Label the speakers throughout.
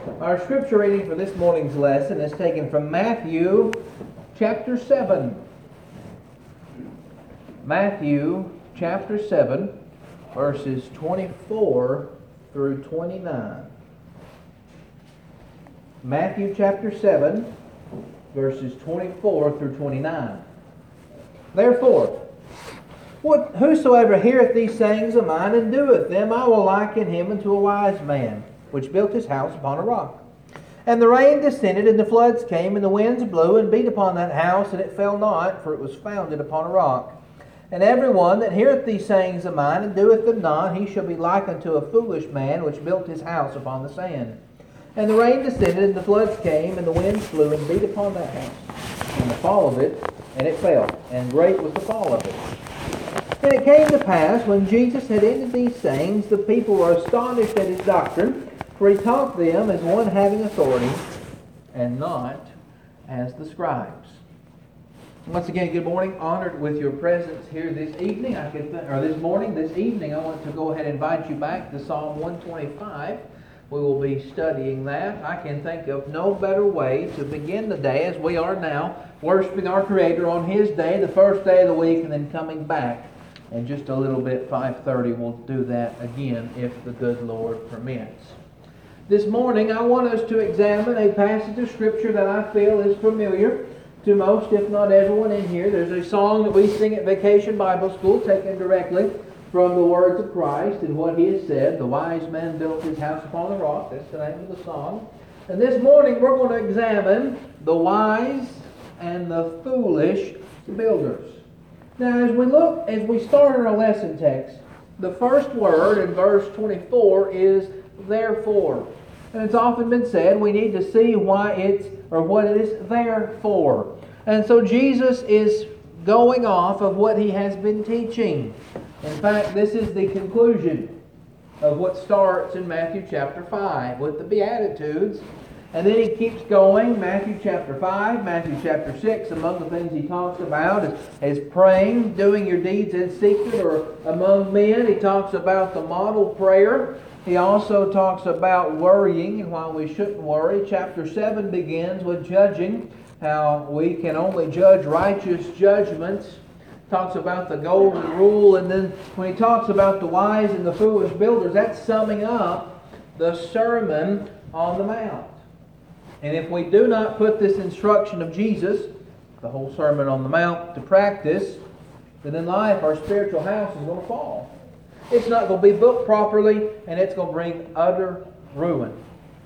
Speaker 1: Our scripture reading for this morning's lesson is taken from Matthew chapter 7. Matthew chapter 7, verses 24 through 29. Matthew chapter 7, verses 24 through 29. Therefore, whosoever heareth these sayings of mine and doeth them, I will liken him unto a wise man, which built his house upon a rock. And the rain descended, and the floods came, and the winds blew, and beat upon that house, and it fell not, for it was founded upon a rock. And every one that heareth these sayings of mine, and doeth them not, he shall be like unto a foolish man, which built his house upon the sand. And the rain descended, and the floods came, and the winds blew, and beat upon that house. And the fall of it, and it fell, and great was the fall of it. And it came to pass, when Jesus had ended these sayings, the people were astonished at his doctrine, for he taught them as one having authority, and not as the scribes. Once again, good morning. Honored with your presence here this evening, this evening. I want to go ahead and invite you back to Psalm 125. We will be studying that. I can think of no better way to begin the day as we are now, worshiping our Creator on His day, the first day of the week, and then coming back. In just a little bit, 5:30, we'll do that again if the good Lord permits. This morning, I want us to examine a passage of Scripture that I feel is familiar to most, if not everyone in here. There's a song that we sing at Vacation Bible School, taken directly from the words of Christ and what He has said. The wise man built his house upon the rock. That's the name of the song. And this morning, we're going to examine the wise and the foolish builders. Now, as we start our lesson text, the first word in verse 24 is therefore. And it's often been said we need to see what it is there for. And so Jesus is going off of what He has been teaching. In fact, this is the conclusion of what starts in Matthew chapter 5 with the Beatitudes. And then He keeps going, Matthew chapter 5, Matthew chapter 6. Among the things He talks about is praying, doing your deeds in secret or among men. He talks about the model prayer. He also talks about worrying and why we shouldn't worry. Chapter 7 begins with judging, how we can only judge righteous judgments. Talks about the golden rule. And then when he talks about the wise and the foolish builders, that's summing up the Sermon on the Mount. And if we do not put this instruction of Jesus, the whole Sermon on the Mount, to practice, then in life our spiritual house is going to fall. It's not going to be built properly, and it's going to bring utter ruin.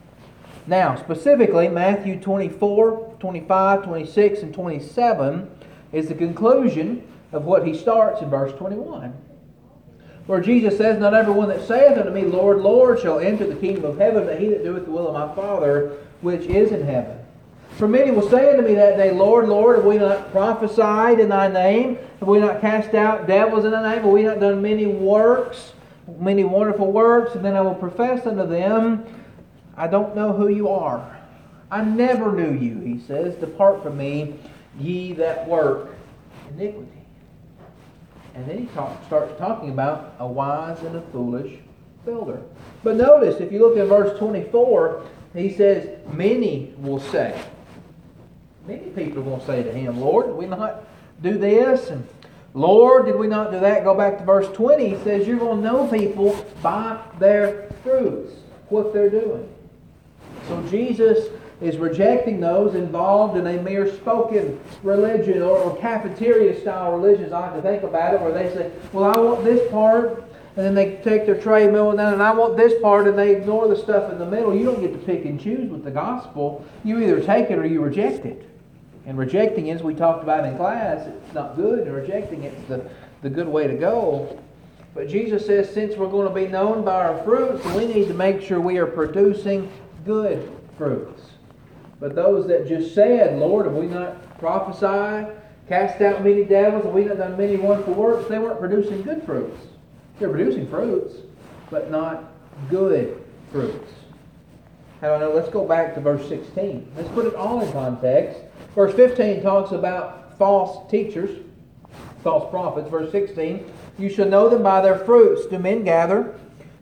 Speaker 1: Now, specifically, Matthew 24, 25, 26, and 27 is the conclusion of what he starts in verse 21. Where Jesus says, not everyone that saith unto me, Lord, Lord, shall enter the kingdom of heaven, but he that doeth the will of my Father which is in heaven. For many will say unto me that day, Lord, Lord, have we not prophesied in thy name? Have we not cast out devils in thy name? Have we not done many works, many wonderful works? And then I will profess unto them, I don't know who you are. I never knew you, he says. Depart from me, ye that work iniquity. And then he starts talking about a wise and a foolish builder. But notice, if you look at verse 24, he says, many will say. Many people will say to him, Lord, did we not do this? And Lord, did we not do that? Go back to verse 20. He says, you're going to know people by their fruits, what they're doing. So Jesus is rejecting those involved in a mere spoken religion or cafeteria-style religion, as I like to think about it, where they say, well, I want this part, and then they take their tray meal down, and I want this part, and they ignore the stuff in the middle. You don't get to pick and choose with the gospel. You either take it or you reject it. And rejecting, as we talked about in class, it's not good, and rejecting it's the good way to go. But Jesus says, since we're going to be known by our fruits, we need to make sure we are producing good fruits. But those that just said, Lord, have we not prophesied, cast out many devils, have we not done many wonderful works, they weren't producing good fruits. They're producing fruits, but not good fruits. How do I know? Let's go back to verse 16. Let's put it all in context. Verse 15 talks about false teachers, false prophets. Verse 16, you shall know them by their fruits. Do men gather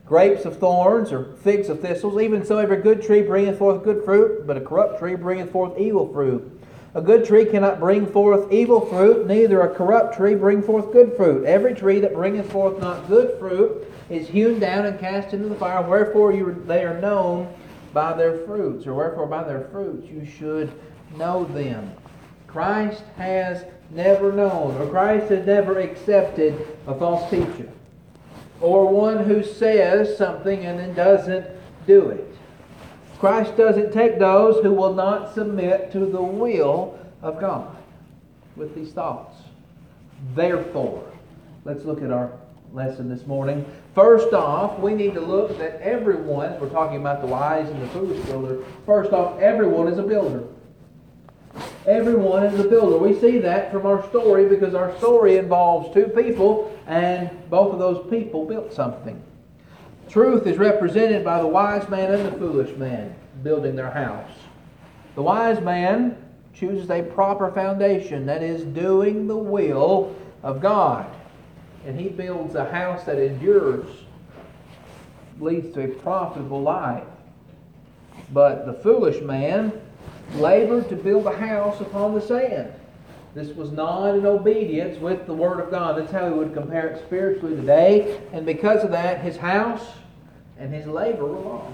Speaker 1: grapes of thorns or figs of thistles. Even so every good tree bringeth forth good fruit, but a corrupt tree bringeth forth evil fruit. A good tree cannot bring forth evil fruit, neither a corrupt tree bring forth good fruit. Every tree that bringeth forth not good fruit is hewn down and cast into the fire. Wherefore they are known by their fruits, or wherefore by their fruits you should know them. Christ has never known, or Christ has never accepted a false teacher, or one who says something and then doesn't do it. Christ doesn't take those who will not submit to the will of God with these thoughts. Therefore, let's look at our lesson this morning. First off, we need to look that everyone, we're talking about the wise and the foolish builder, first off, everyone is a builder. Everyone is a builder. We see that from our story because our story involves two people and both of those people built something. Truth is represented by the wise man and the foolish man building their house. The wise man chooses a proper foundation, that is, doing the will of God. And he builds a house that endures, leads to a profitable life. But the foolish man labored to build a house upon the sand. This was not in obedience with the Word of God. That's how we would compare it spiritually today. And because of that, his house and his labor were lost.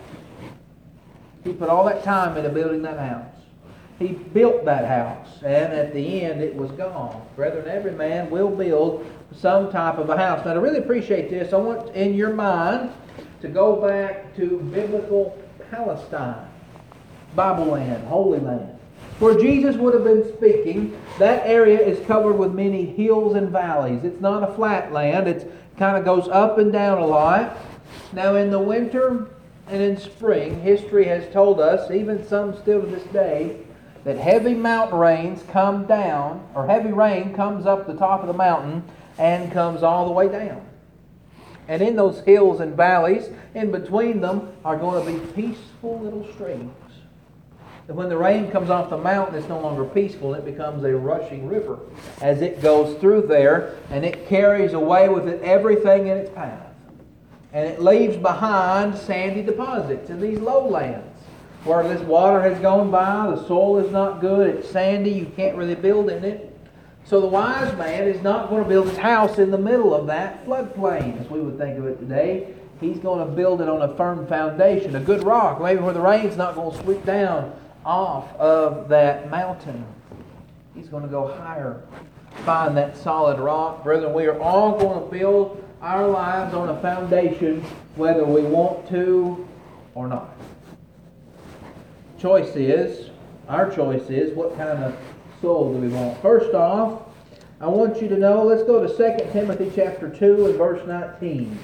Speaker 1: He put all that time into building that house. He built that house, and at the end it was gone. Brethren, every man will build some type of a house. Now, to really appreciate this, I want in your mind to go back to biblical Palestine, Bible land, Holy Land. Where Jesus would have been speaking, that area is covered with many hills and valleys. It's not a flat land. It kind of goes up and down a lot. Now, in the winter and in spring, history has told us, even some still to this day, that heavy mountain rains come down, or heavy rain comes up the top of the mountain and comes all the way down. And in those hills and valleys, in between them, are going to be peaceful little streams. And when the rain comes off the mountain, it's no longer peaceful. It becomes a rushing river as it goes through there, and it carries away with it everything in its path. And it leaves behind sandy deposits in these lowlands where this water has gone by, the soil is not good, it's sandy, you can't really build in it. So the wise man is not going to build his house in the middle of that floodplain, as we would think of it today. He's going to build it on a firm foundation, a good rock, maybe where the rain's not going to sweep down off of that mountain. He's going to go higher, find that solid rock. Brethren, we are all going to build our lives on a foundation whether we want to or not. Our choice is, what kind of soul do we want? First off, I want you to know, let's go to 2 Timothy chapter 2 and verse 19.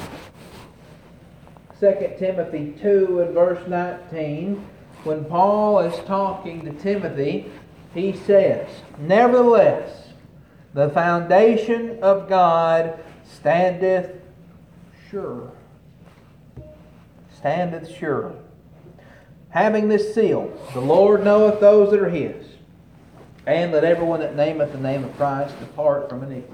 Speaker 1: 2 Timothy 2 and verse 19. When Paul is talking to Timothy, he says, "Nevertheless, the foundation of God standeth sure." Standeth sure. Having this seal, the Lord knoweth those that are His, and let everyone that nameth the name of Christ depart from iniquity.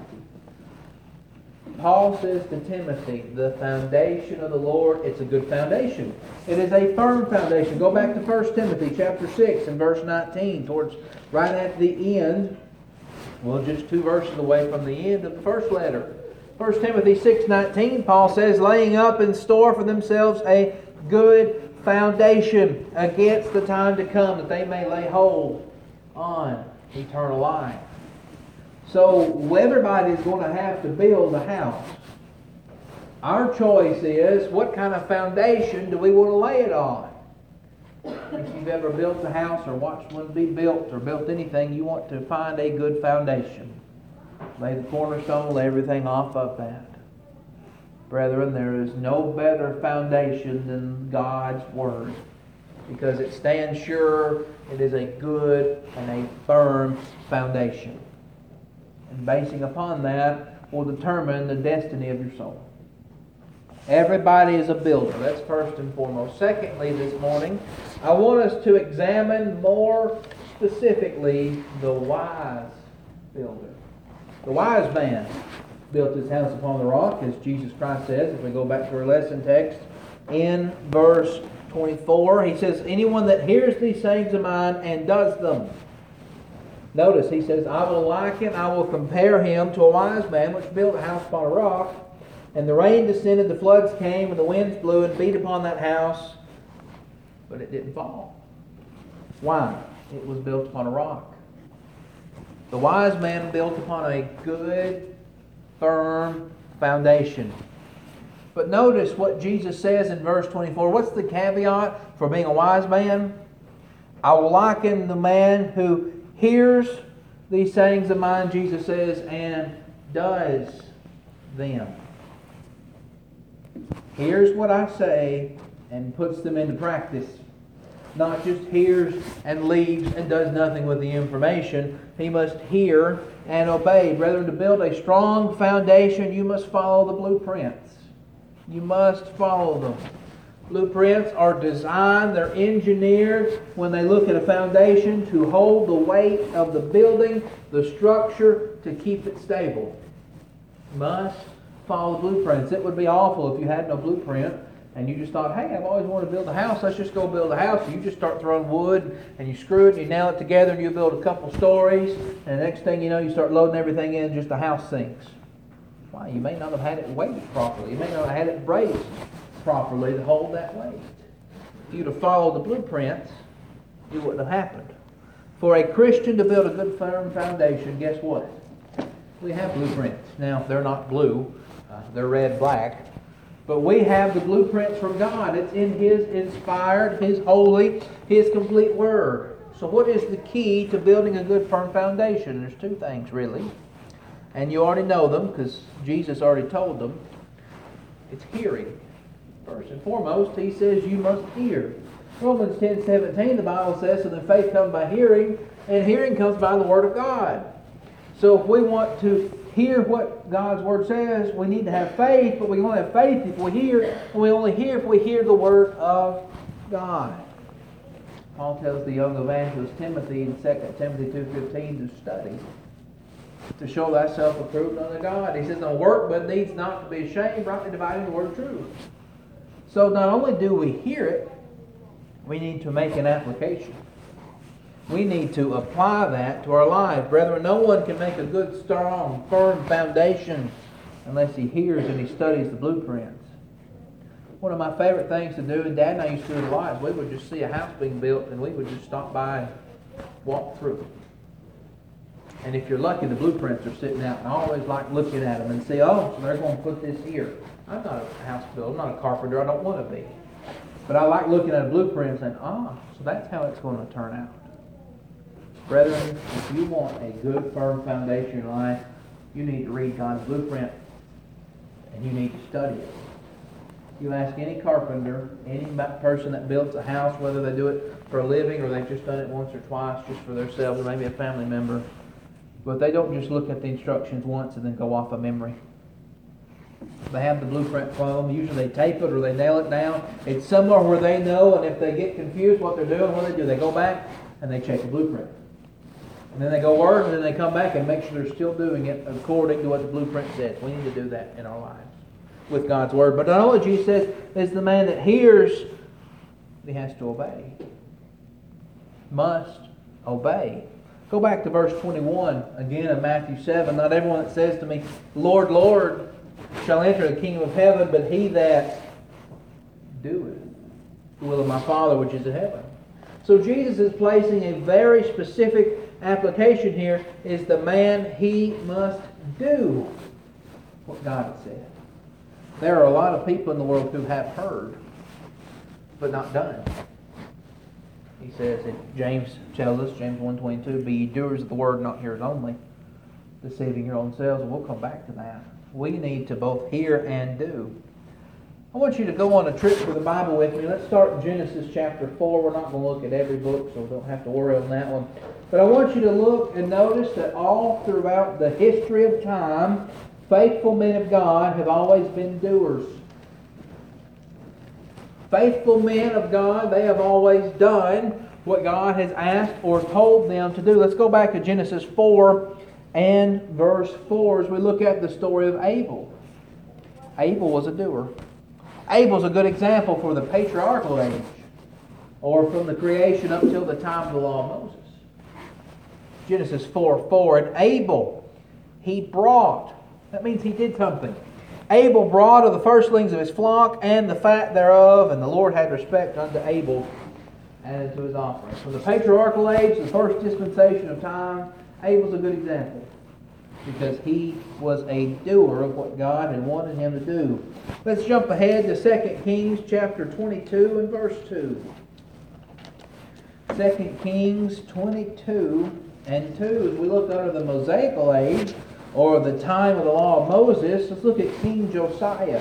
Speaker 1: Paul says to Timothy, the foundation of the Lord, it's a good foundation. It is a firm foundation. Go back to 1 Timothy chapter 6 and verse 19, towards right at the end. Well, just 2 verses away from the end of the first letter. 1 Timothy 6:19, Paul says, laying up in store for themselves a good foundation against the time to come, that they may lay hold on eternal life. So everybody is going to have to build a house. Our choice is, what kind of foundation do we want to lay it on? If you've ever built a house or watched one be built or built anything, you want to find a good foundation. Lay the cornerstone, lay everything off of that. Brethren, there is no better foundation than God's Word, because it stands sure. It is a good and a firm foundation. And basing upon that will determine the destiny of your soul. Everybody is a builder. That's first and foremost. Secondly, this morning, I want us to examine more specifically the wise builder. The wise man. built his house upon the rock, as Jesus Christ says. If we go back to our lesson text in verse 24, he says, anyone that hears these sayings of mine and does them. Notice, he says, I will compare him to a wise man which built a house upon a rock, and the rain descended, the floods came, and the winds blew and beat upon that house, but it didn't fall. Why? It was built upon a rock. The wise man built upon a good, firm foundation. But notice what Jesus says in verse 24. What's the caveat for being a wise man? I will liken the man who hears these sayings of mine, Jesus says, and does them. Hears what I say and puts them into practice. Not just hears and leaves and does nothing with the information. He must hear and obey. Brethren, to build a strong foundation, you must follow the blueprints. You must follow them. Blueprints are designed, they're engineered when they look at a foundation to hold the weight of the building, the structure, to keep it stable. You must follow the blueprints. It would be awful if you had no blueprint and you just thought, hey, I've always wanted to build a house, let's just go build a house. So you just start throwing wood and you screw it and you nail it together and you build a couple stories, and the next thing you know, you start loading everything in, just the house sinks. Why? You may not have had it weighted properly. You may not have had it braced properly to hold that weight. If you'd have followed the blueprints, it wouldn't have happened. For a Christian to build a good firm foundation, guess what? We have blueprints. Now, they're not blue. They're red, black. But we have the blueprints from God. It's in His inspired, His holy, His complete Word. So what is the key to building a good firm foundation? There's two things, really. And you already know them because Jesus already told them. It's hearing. First and foremost, He says you must hear. Romans 10:17, the Bible says, so then faith comes by hearing, and hearing comes by the Word of God. So if we want to hear what God's Word says, we need to have faith, but we only have faith if we hear, and we only hear if we hear the Word of God. Paul tells the young evangelist Timothy in 2 Timothy 2:15 to study, to show thyself approved unto God. He says, no workman needs not to be ashamed, rightly dividing the word of truth. So not only do we hear it, we need to make an application. We need to apply that to our lives. Brethren, no one can make a good, strong, firm foundation unless he hears and he studies the blueprints. One of my favorite things to do, and Dad and I used to do it a lot, is we would just see a house being built and we would just stop by and walk through. And if you're lucky, the blueprints are sitting out. And I always like looking at them and see, oh, so they're going to put this here. I'm not a house builder, I'm not a carpenter, I don't want to be. But I like looking at a blueprint and saying, so that's how it's going to turn out. Brethren, if you want a good, firm foundation in life, you need to read God's blueprint and you need to study it. You ask any carpenter, any person that builds a house, whether they do it for a living or they've just done it once or twice just for themselves or maybe a family member, but they don't just look at the instructions once and then go off of memory. They have the blueprint from them. Usually they tape it or they nail it down. It's somewhere where they know, and if they get confused what they're doing, what do? They go back and they check the blueprint. And then they go work, and then they come back and make sure they're still doing it according to what the blueprint says. We need to do that in our lives with God's Word. But not only Jesus says, is the man that hears, he has to obey. Must obey. Go back to verse 21 again of Matthew 7. Not everyone that says to me, Lord, Lord, shall enter the kingdom of heaven, but he that doeth the will of my Father which is in heaven. So Jesus is placing a very specific application here, is the man, he must do what God has said. There are a lot of people in the world who have heard, but not done. He says, and James tells us, James 1:22, be ye doers of the word, not hearers only, deceiving your own selves. And we'll come back to that. We need to both hear and do. I want you to go on a trip through the Bible with me. Let's start in Genesis chapter 4. We're not going to look at every book, so we don't have to worry on that one. But I want you to look and notice that all throughout the history of time, faithful men of God have always been doers. Faithful men of God, they have always done what God has asked or told them to do. Let's go back to Genesis 4 and verse 4 as we look at the story of Abel. Abel was a doer. Abel's a good example for the patriarchal age, or from the creation up till the time of the law of Moses. Genesis 4:4. And Abel, he brought, that means he did something. Abel brought of the firstlings of his flock and the fat thereof, and the Lord had respect unto Abel added to his offering. From the patriarchal age, the first dispensation of time, Abel's a good example, because he was a doer of what God had wanted him to do. Let's jump ahead to 2 Kings chapter 22 and verse 2. 2 Kings 22 and 2, as we look under the Mosaical age, or the time of the law of Moses, let's look at King Josiah.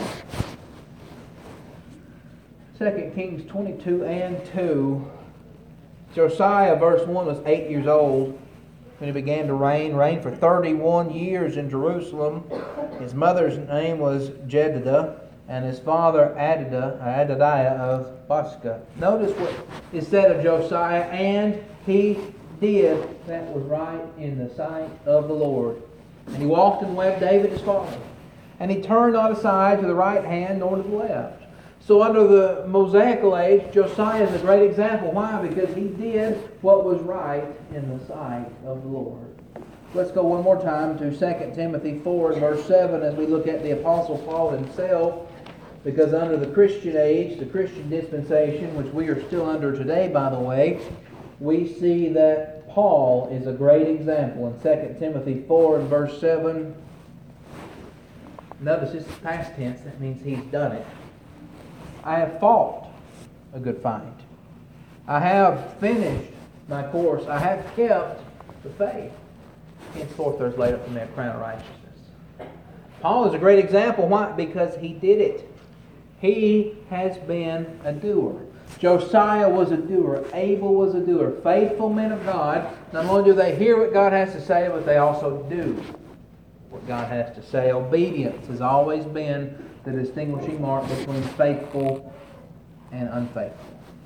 Speaker 1: 2 Kings 22 and 2. Josiah, verse 1, was 8 years old when he began to reigned for 31 years in Jerusalem. His mother's name was Jedidah, and his father Adadiah of Bosca. Notice what is said of Josiah, and he did that was right in the sight of the Lord. And he walked in the way of David his father. And he turned not aside to the right hand nor to the left. So under the Mosaical age, Josiah is a great example. Why? Because he did what was right in the sight of the Lord. Let's go one more time to 2 Timothy 4 and verse 7 as we look at the Apostle Paul himself. Because under the Christian age, the Christian dispensation, which we are still under today, by the way, we see that Paul is a great example. In 2 Timothy 4 and verse 7, notice this is past tense. That means he's done it. I have fought a good fight. I have finished my course. I have kept the faith. Henceforth there is laid up for me a crown of righteousness. Paul is a great example. Why? Because he did it. He has been a doer. Josiah was a doer. Abel was a doer. Faithful men of God. Not only do they hear what God has to say, but they also do what God has to say. Obedience has always been the distinguishing mark between faithful and unfaithful.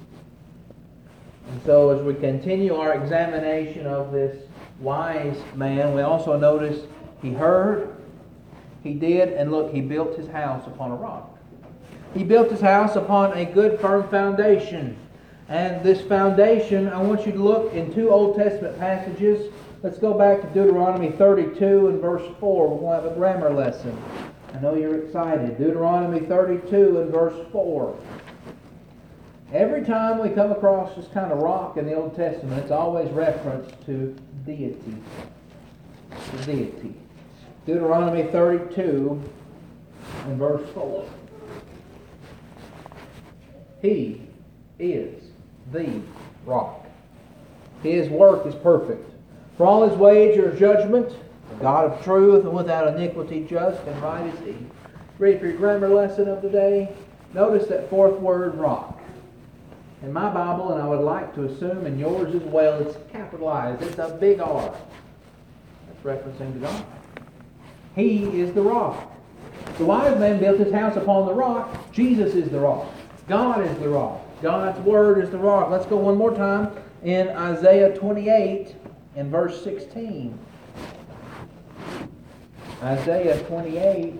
Speaker 1: And so as we continue our examination of this wise man, we also notice he heard, he did, and look, he built his house upon a rock. He built his house upon a good firm foundation. And this foundation, I want you to look in two Old Testament passages. Let's go back to Deuteronomy 32 and verse 4. We'll have a grammar lesson. I know you're excited. Deuteronomy 32 and verse 4. Every time we come across this kind of rock in the Old Testament, it's always reference to deity. The deity. Deuteronomy 32 and verse 4. He is the rock. His work is perfect. For all his ways are judgment, the God of truth, and without iniquity, just and right is he. Ready for your grammar lesson of the day? Notice that fourth word, rock. In my Bible, and I would like to assume in yours as well, it's capitalized. It's a big R. That's referencing to God. He is the rock. The wise man built his house upon the rock. Jesus is the rock. God is the rock. God's word is the rock. Let's go one more time in Isaiah 28 and verse 16. Isaiah 28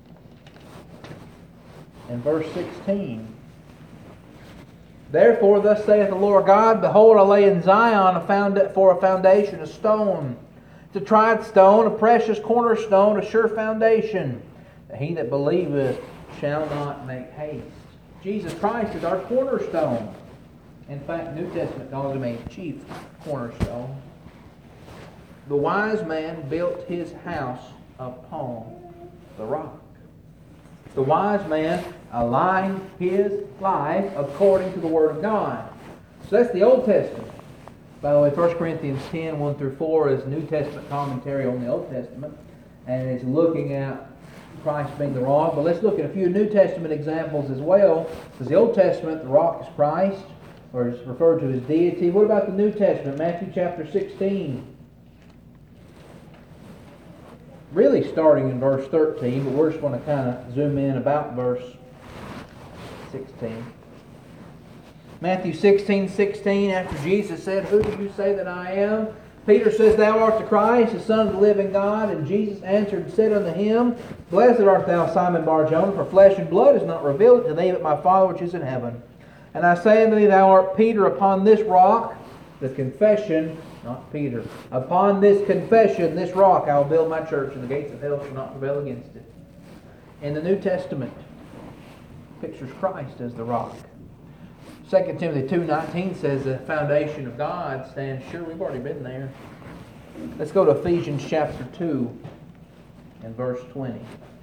Speaker 1: and verse 16. Therefore, thus saith the Lord God, behold, I lay in Zion for a foundation, a stone. It's a tried stone, a precious cornerstone, a sure foundation. He that believeth shall not make haste. Jesus Christ is our cornerstone. In fact, New Testament calls him a chief cornerstone. The wise man built his house upon the rock. The wise man aligned his life according to the Word of God. So that's the Old Testament. By the way, 1 Corinthians 10, 1 through 4 is New Testament commentary on the Old Testament. And it's looking at Christ being the rock. But let's look at a few New Testament examples as well. Because the Old Testament, the rock is Christ, or is referred to as deity. What about the New Testament? Matthew chapter 16. Really starting in verse 13, but we're just going to kind of zoom in about verse 16. Matthew 16:16, after Jesus said, who do you say that I am? Peter says, Thou art the Christ, the Son of the living God. And Jesus answered and said unto him, Blessed art thou, Simon Bar-Jonah, for flesh and blood is not revealed it to thee, but my Father which is in heaven. And I say unto thee, Thou art Peter, upon this rock, the confession, not Peter, upon this confession, this rock, I will build my church, and the gates of hell shall not prevail against it. In the New Testament, pictures Christ as the rock. 2 Timothy 2:19 says the foundation of God stands sure. We've already been there. Let's go to Ephesians chapter 2 and verse 20.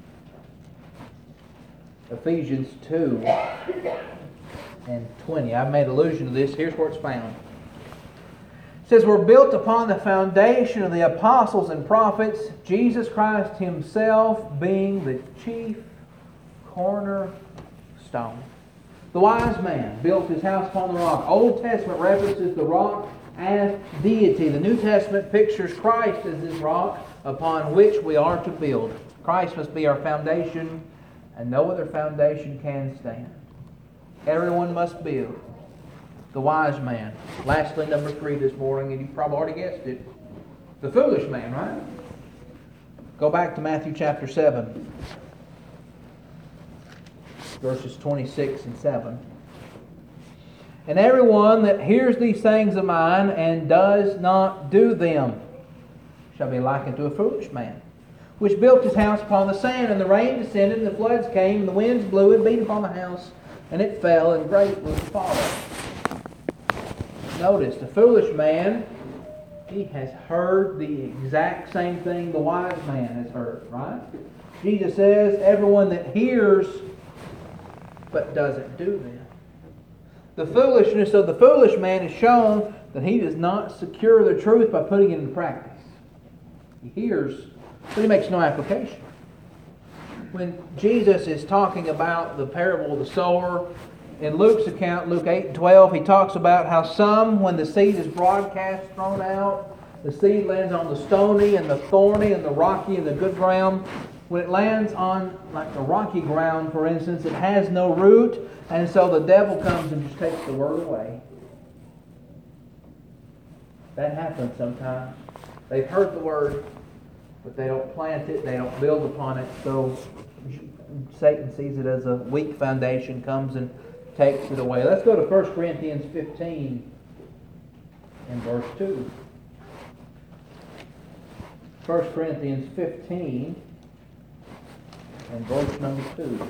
Speaker 1: Ephesians 2 and 20. I've made allusion to this. Here's where it's found. It says, We're built upon the foundation of the apostles and prophets, Jesus Christ Himself being the chief cornerstone. The wise man built his house upon the rock. Old Testament references the rock as deity. The New Testament pictures Christ as this rock upon which we are to build. Christ must be our foundation, and no other foundation can stand. Everyone must build. The wise man. Lastly, number 3 this morning, and you probably already guessed it. The foolish man, right? Go back to Matthew chapter 7. Verses 26 and 7. And everyone that hears these sayings of mine and does not do them shall be likened to a foolish man, which built his house upon the sand, and the rain descended, and the floods came, and the winds blew and beat upon the house, and it fell, and great was the fall. Notice, the foolish man, he has heard the exact same thing the wise man has heard, right? Jesus says, everyone that hears but doesn't do them. The foolishness of the foolish man is shown that he does not secure the truth by putting it into practice. He hears, but he makes no application. When Jesus is talking about the parable of the sower, in Luke's account, Luke 8 and 12, he talks about how some, when the seed is broadcast, thrown out, the seed lands on the stony and the thorny and the rocky and the good ground. When it lands on like the rocky ground, for instance, it has no root, and so the devil comes and just takes the word away. That happens sometimes. They've heard the word, but they don't plant it, they don't build upon it, so Satan sees it as a weak foundation, comes and takes it away. Let's go to 1 Corinthians 15 and verse 2. 1 Corinthians 15 and verse number 2.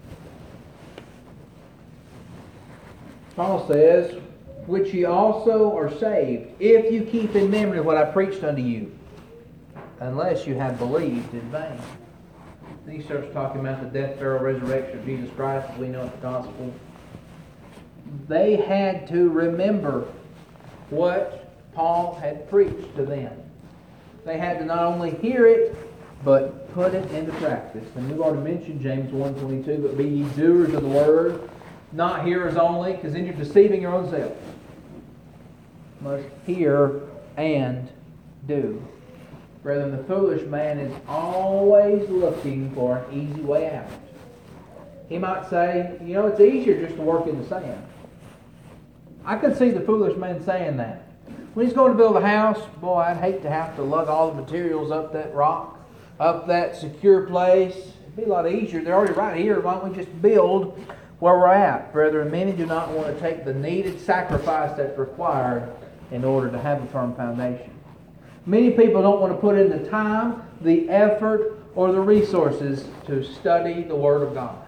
Speaker 1: Paul says, which ye also are saved, if you keep in memory what I preached unto you, unless you have believed in vain. Then he starts talking about the death, burial, resurrection of Jesus Christ, as we know the gospel. They had to remember what Paul had preached to them. They had to not only hear it, but put it into practice. And we've already mentioned James 1:22, but be ye doers of the word, not hearers only, because then you're deceiving your own self. Must hear and do. Brethren, the foolish man is always looking for an easy way out. He might say, you know, it's easier just to work in the sand. I could see the foolish man saying that. When he's going to build a house, boy, I'd hate to have to lug all the materials up that rock, up that secure place. It'd be a lot easier. They're already right here. Why don't we just build where we're at? Brethren, many do not want to take the needed sacrifice that's required in order to have a firm foundation. Many people don't want to put in the time, the effort, or the resources to study the Word of God.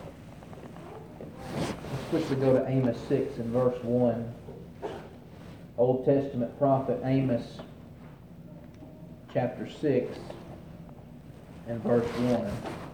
Speaker 1: Let's quickly go to Amos 6 and verse 1. Old Testament prophet Amos chapter 6 and verse 1.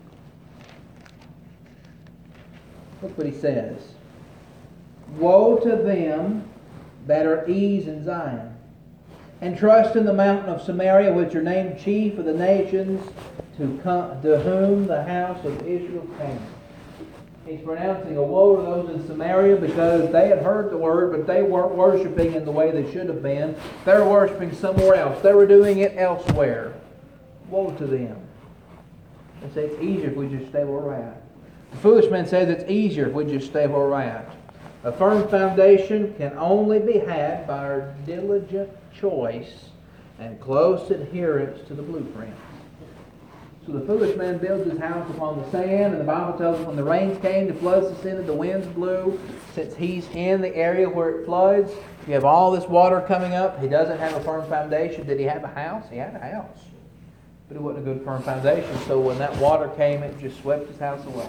Speaker 1: Look what he says. Woe to them that are ease in Zion, and trust in the mountain of Samaria, which are named chief of the nations, to whom the house of Israel came. He's pronouncing a woe to those in Samaria because they had heard the word, but they weren't worshiping in the way they should have been. They were worshiping somewhere else. They were doing it elsewhere. Woe to them. They say it's easier if we just stay where we're at. The foolish man says it's easier if we just stay where we're at. A firm foundation can only be had by our diligent choice and close adherence to the blueprint. So the foolish man builds his house upon the sand, and the Bible tells us when the rains came, the floods descended, the winds blew. Since he's in the area where it floods, you have all this water coming up. He doesn't have a firm foundation. Did he have a house? He had a house. But it wasn't a good firm foundation. So when that water came, it just swept his house away.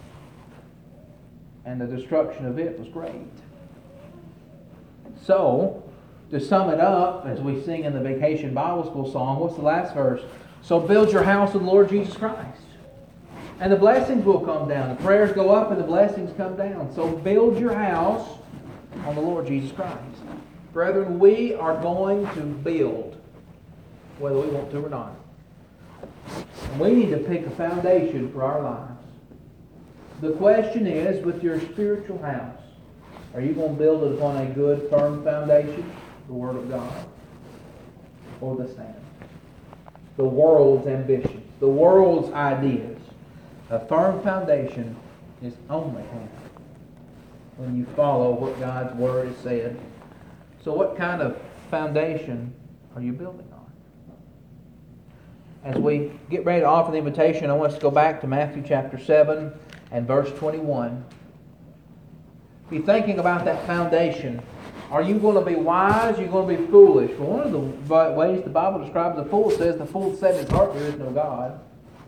Speaker 1: And the destruction of it was great. So, to sum it up, as we sing in the Vacation Bible School song, what's the last verse? So build your house on the Lord Jesus Christ. And the blessings will come down. The prayers go up and the blessings come down. So build your house on the Lord Jesus Christ. Brethren, we are going to build, whether we want to or not. And we need to pick a foundation for our lives. The question is, with your spiritual house, are you going to build it upon a good, firm foundation, the Word of God, or the sand? The world's ambitions, the world's ideas. A firm foundation is only had when you follow what God's Word has said. So what kind of foundation are you building on? As we get ready to offer the invitation, I want us to go back to Matthew chapter 7 and verse 21. Be thinking about that foundation. Are you going to be wise? Are you going to be foolish? Well, one of the ways the Bible describes the fool says the fool said in his heart there is no God.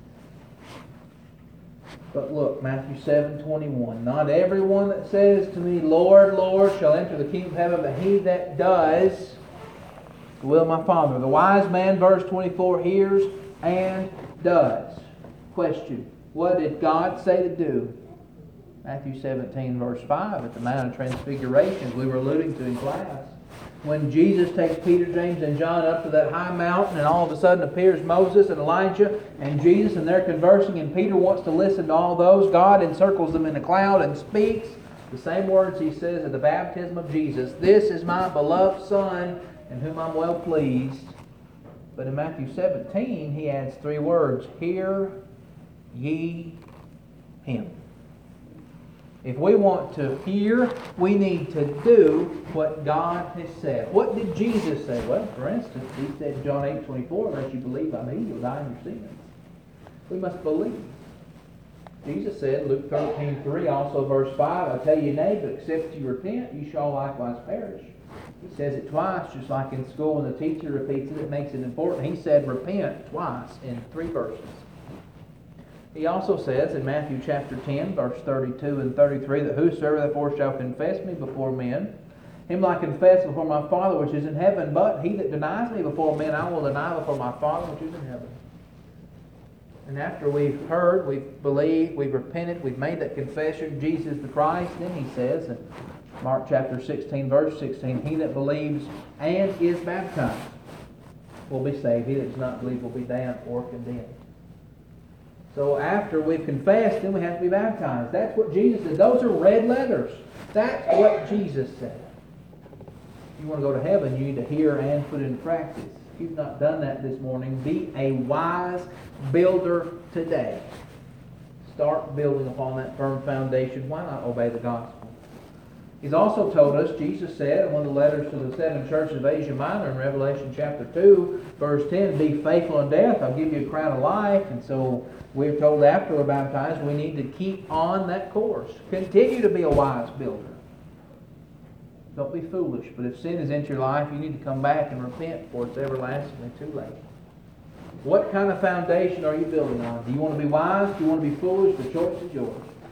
Speaker 1: But look, Matthew 7:21. Not everyone that says to me, Lord, Lord, shall enter the kingdom of heaven, but he that does the will of my Father. The wise man, verse 24, hears and does. Question. What did God say to do? Matthew 17, verse 5, at the Mount of Transfiguration, we were alluding to in class. When Jesus takes Peter, James, and John up to that high mountain, and all of a sudden appears Moses and Elijah and Jesus, and they're conversing, and Peter wants to listen to all those. God encircles them in a cloud and speaks the same words he says at the baptism of Jesus. This is my beloved Son, in whom I'm well pleased. But in Matthew 17, he adds three words. Hear ye him. If we want to hear, we need to do what God has said. What did Jesus say? Well, for instance, he said in John 8:24, unless you believe by me, you'll die in your sins. We must believe. Jesus said, Luke 13:3, also verse 5, I tell you, nay, but except you repent, you shall likewise perish. He says it twice, just like in school when the teacher repeats it, it makes it important. He said repent twice in 3 verses. He also says in Matthew chapter 10, verse 32 and 33, that whosoever therefore shall confess me before men, him will I confess before my Father which is in heaven. But he that denies me before men, I will deny before my Father which is in heaven. And after we've heard, we've believed, we've repented, we've made that confession, Jesus the Christ, then he says in Mark chapter 16, verse 16, he that believes and is baptized will be saved. He that does not believe will be damned or condemned. So after we've confessed, then we have to be baptized. That's what Jesus said. Those are red letters. That's what Jesus said. If you want to go to heaven, you need to hear and put into practice. If you've not done that this morning, be a wise builder today. Start building upon that firm foundation. Why not obey the gospel? He's also told us, Jesus said in one of the letters to the 7 churches of Asia Minor in Revelation chapter 2, verse 10, be faithful in death, I'll give you a crown of life. And so we're told after we're baptized, we need to keep on that course. Continue to be a wise builder. Don't be foolish. But if sin is into your life, you need to come back and repent before it's everlastingly too late. What kind of foundation are you building on? Do you want to be wise? Do you want to be foolish? The choice is yours.